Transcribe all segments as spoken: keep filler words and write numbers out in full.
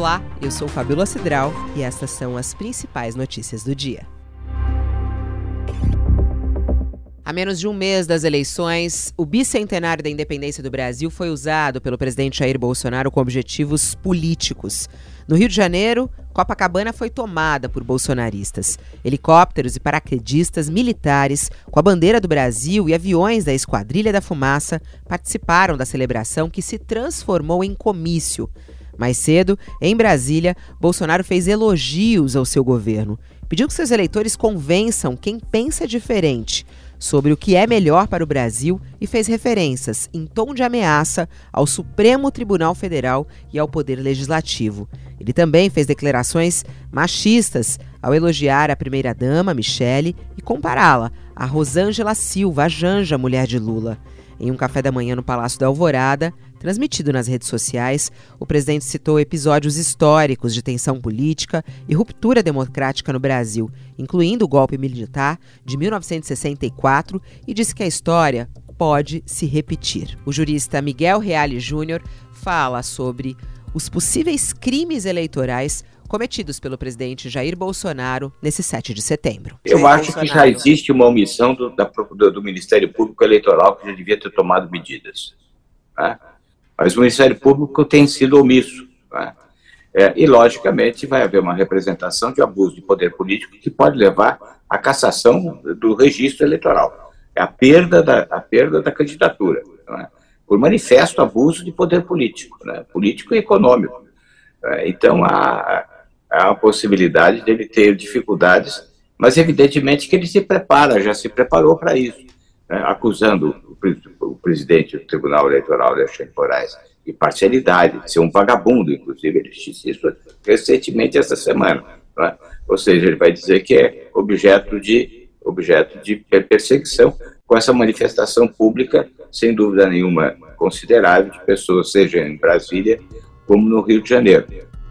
Olá, eu sou Fabíola Cidral e estas são as principais notícias do dia. A menos de um mês das eleições, o bicentenário da independência do Brasil foi usado pelo presidente Jair Bolsonaro com objetivos políticos. No Rio de Janeiro, Copacabana foi tomada por bolsonaristas. Helicópteros e paraquedistas militares com a bandeira do Brasil e aviões da Esquadrilha da Fumaça participaram da celebração que se transformou em comício. Mais cedo, em Brasília, Bolsonaro fez elogios ao seu governo. Pediu que seus eleitores convençam quem pensa diferente sobre o que é melhor para o Brasil e fez referências, em tom de ameaça, ao Supremo Tribunal Federal e ao Poder Legislativo. Ele também fez declarações machistas ao elogiar a primeira-dama, Michele, e compará-la a Rosângela Silva, a Janja, mulher de Lula. Em um café da manhã no Palácio da Alvorada, transmitido nas redes sociais, o presidente citou episódios históricos de tensão política e ruptura democrática no Brasil, incluindo o golpe militar de mil novecentos e sessenta e quatro, e disse que a história pode se repetir. O jurista Miguel Reale Júnior fala sobre os possíveis crimes eleitorais cometidos pelo presidente Jair Bolsonaro nesse sete de setembro. Eu Jair acho Bolsonaro. que já existe uma omissão do, da, do, do Ministério Público Eleitoral que já devia ter tomado medidas. Né? Mas o Ministério Público tem sido omisso. Né? É, e, logicamente, vai haver uma representação de abuso de poder político que pode levar à cassação do registro eleitoral. É a perda da, a perda da candidatura. Né? Por manifesto abuso de poder político, né? Político e econômico. É, então, há... há a possibilidade dele ter dificuldades, mas evidentemente que ele se prepara, já se preparou para isso, né? Acusando o, o presidente do Tribunal Eleitoral, Alexandre de Moraes, de parcialidade, de ser um vagabundo, inclusive ele disse isso recentemente essa semana, né? Ou seja, ele vai dizer que é objeto de, objeto de perseguição com essa manifestação pública, sem dúvida nenhuma considerável, de pessoas, seja em Brasília como no Rio de Janeiro.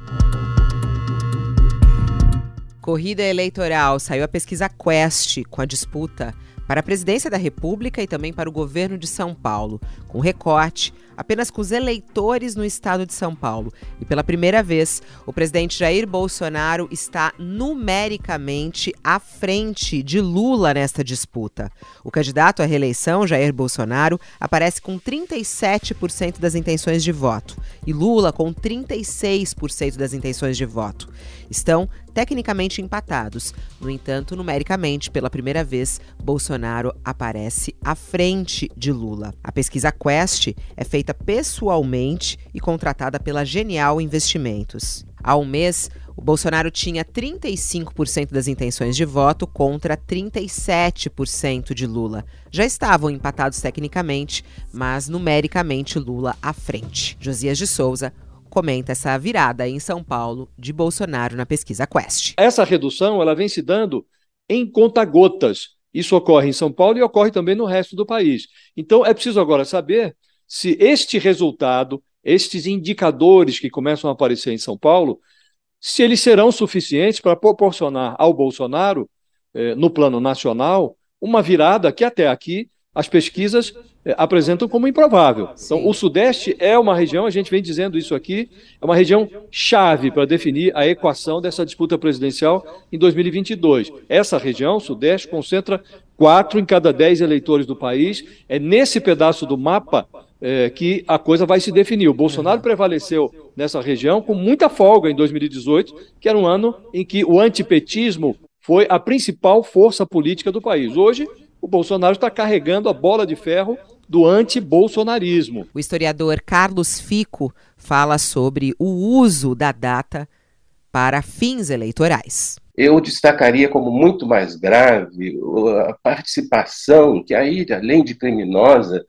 Corrida eleitoral, saiu a pesquisa Quest com a disputa para a presidência da República e também para o governo de São Paulo, com recorte apenas com os eleitores no estado de São Paulo. E pela primeira vez, o presidente Jair Bolsonaro está numericamente à frente de Lula nesta disputa. O candidato à reeleição, Jair Bolsonaro, aparece com trinta e sete por cento das intenções de voto e Lula com trinta e seis por cento das intenções de voto. Estão tecnicamente empatados. No entanto, numericamente, pela primeira vez, Bolsonaro aparece à frente de Lula. A pesquisa Quest é feita pessoalmente e contratada pela Genial Investimentos. Há um mês, o Bolsonaro tinha trinta e cinco por cento das intenções de voto contra trinta e sete por cento de Lula. Já estavam empatados tecnicamente, mas numericamente Lula à frente. Josias de Souza comenta essa virada em São Paulo de Bolsonaro na pesquisa Quest. Essa redução ela vem se dando em conta-gotas. Isso ocorre em São Paulo e ocorre também no resto do país. Então é preciso agora saber se este resultado, estes indicadores que começam a aparecer em São Paulo, se eles serão suficientes para proporcionar ao Bolsonaro, eh, no plano nacional, uma virada que até aqui as pesquisas eh, apresentam como improvável. Sim. Então, o Sudeste é uma região, a gente vem dizendo isso aqui, é uma região chave para definir a equação dessa disputa presidencial em dois mil e vinte e dois. Essa região, o Sudeste, concentra quatro em cada dez eleitores do país. É nesse pedaço do mapa eh, que a coisa vai se definir. O Bolsonaro uhum. prevaleceu nessa região com muita folga em dois mil e dezoito, que era um ano em que o antipetismo foi a principal força política do país. Hoje, o Bolsonaro está carregando a bola de ferro do anti-bolsonarismo. O historiador Carlos Fico fala sobre o uso da data para fins eleitorais. Eu destacaria como muito mais grave a participação, que aí, além de criminosa,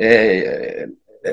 é,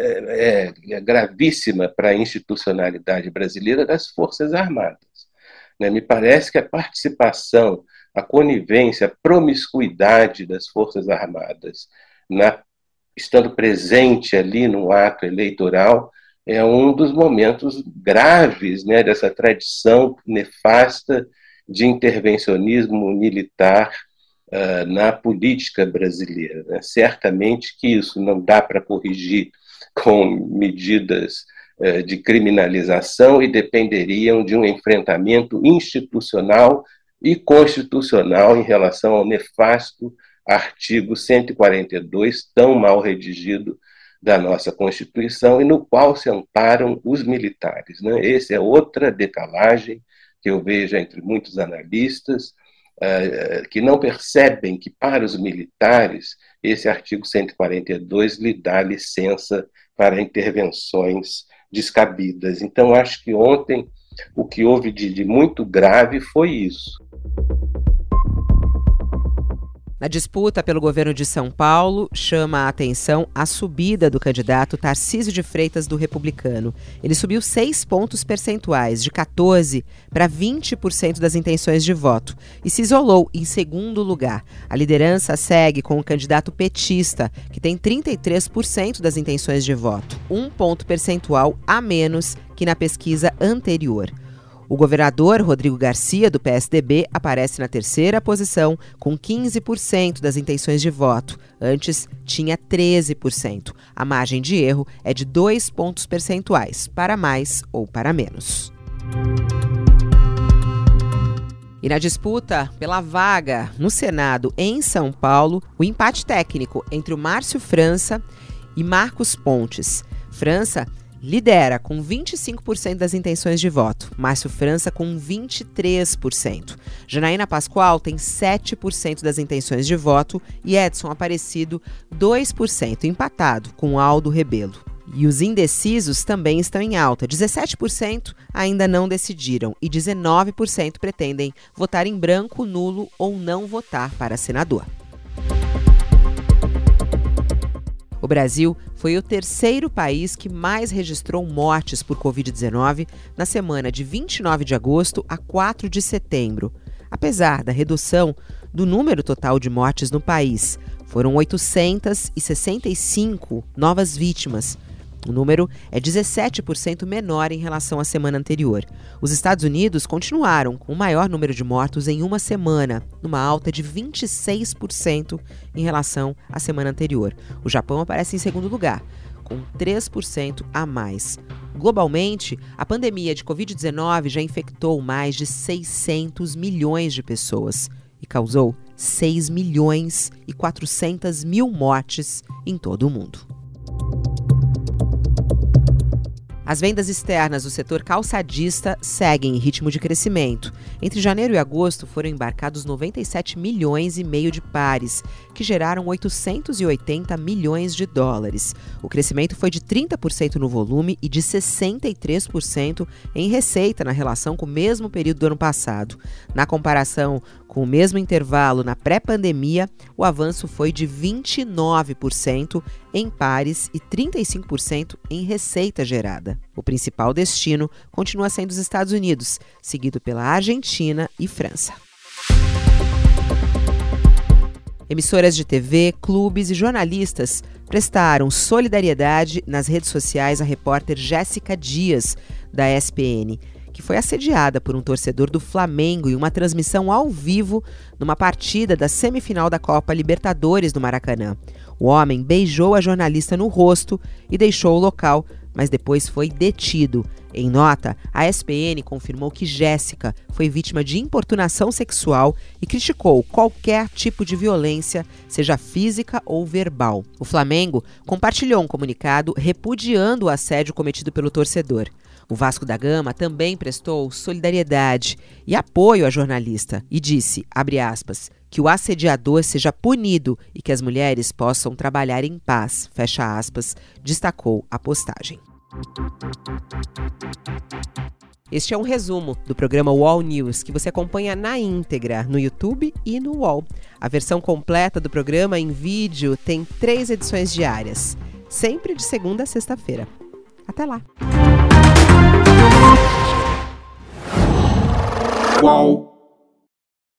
é, é gravíssima para a institucionalidade brasileira, das Forças Armadas. Né? Me parece que a participação, a conivência, a promiscuidade das Forças Armadas, na, estando presente ali no ato eleitoral, é um dos momentos graves, né, dessa tradição nefasta de intervencionismo militar uh, na política brasileira. Né? Certamente que isso não dá para corrigir com medidas eh, de criminalização e dependeriam de um enfrentamento institucional e constitucional em relação ao nefasto artigo cento e quarenta e dois, tão mal redigido, da nossa Constituição, e no qual se amparam os militares, né? Essa é outra decalagem que eu vejo entre muitos analistas, uh, que não percebem que, para os militares, esse artigo cento e quarenta e dois lhe dá licença para intervenções descabidas. Então, acho que ontem o que houve de, de muito grave foi isso. Na disputa pelo governo de São Paulo, chama a atenção a subida do candidato Tarcísio de Freitas, do Republicano. Ele subiu seis pontos percentuais, de quatorze para vinte por cento das intenções de voto, e se isolou em segundo lugar. A liderança segue com o candidato petista, que tem trinta e três por cento das intenções de voto, um ponto percentual a menos que na pesquisa anterior. O governador Rodrigo Garcia, do P S D B, aparece na terceira posição, com quinze por cento das intenções de voto. Antes, tinha treze por cento. A margem de erro é de dois pontos percentuais, para mais ou para menos. E na disputa pela vaga no Senado em São Paulo, o empate técnico entre o Márcio França e Marcos Pontes. França lidera com vinte e cinco por cento das intenções de voto, Márcio França com vinte e três por cento. Janaína Pascoal tem sete por cento das intenções de voto e Edson Aparecido dois por cento, empatado com Aldo Rebelo. E os indecisos também estão em alta, dezessete por cento ainda não decidiram e dezenove por cento pretendem votar em branco, nulo ou não votar para senador. O Brasil foi o terceiro país que mais registrou mortes por covid dezenove na semana de vinte e nove de agosto a quatro de setembro. Apesar da redução do número total de mortes no país, foram oitocentas e sessenta e cinco novas vítimas. O número é dezessete por cento menor em relação à semana anterior. Os Estados Unidos continuaram com o maior número de mortos em uma semana, numa alta de vinte e seis por cento em relação à semana anterior. O Japão aparece em segundo lugar, com três por cento a mais. Globalmente, a pandemia de covid dezenove já infectou mais de seiscentos milhões de pessoas e causou seis milhões e quatrocentas mil mortes em todo o mundo. As vendas externas do setor calçadista seguem em ritmo de crescimento. Entre janeiro e agosto foram embarcados noventa e sete milhões e meio de pares, que geraram oitocentos e oitenta milhões de dólares. O crescimento foi de trinta por cento no volume e de sessenta e três por cento em receita na relação com o mesmo período do ano passado. Na comparação com o mesmo intervalo na pré-pandemia, o avanço foi de vinte e nove por cento em pares e trinta e cinco por cento em receita gerada. O principal destino continua sendo os Estados Unidos, seguido pela Argentina e França. Emissoras de T V, clubes e jornalistas prestaram solidariedade nas redes sociais à repórter Jéssica Dias, da E S P N, que foi assediada por um torcedor do Flamengo em uma transmissão ao vivo numa partida da semifinal da Copa Libertadores do Maracanã. O homem beijou a jornalista no rosto e deixou o local, mas depois foi detido. Em nota, a E S P N confirmou que Jéssica foi vítima de importunação sexual e criticou qualquer tipo de violência, seja física ou verbal. O Flamengo compartilhou um comunicado repudiando o assédio cometido pelo torcedor. O Vasco da Gama também prestou solidariedade e apoio à jornalista e disse, abre aspas, que o assediador seja punido e que as mulheres possam trabalhar em paz, fecha aspas, destacou a postagem. Este é um resumo do programa U O L News, que você acompanha na íntegra no YouTube e no U O L. A versão completa do programa em vídeo tem três edições diárias, sempre de segunda a sexta-feira. Até lá! Uau.